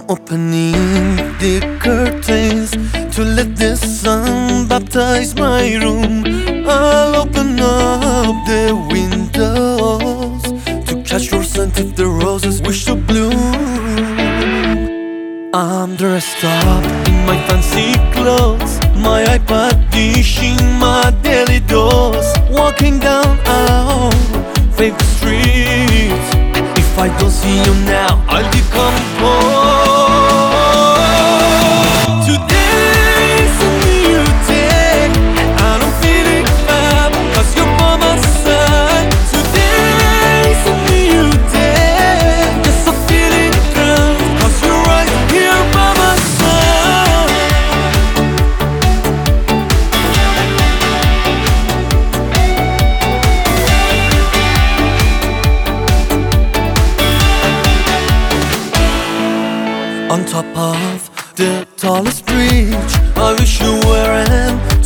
opening the curtains to let the sun baptize my room. I'll open up the windows to catch your scent if the roses wish to bloom. I'm dressed up in my fancy clothes, my iPad dishing my daily dose, walking down our favorite streets. If I don't see you now, I'll decompose. Today's a new day, and I'm feeling bad, 'cause you're by my side. Today's a new day, yes, I'm feeling good, 'cause you're right here by my side. On top of the tallest bridge, I wish you were an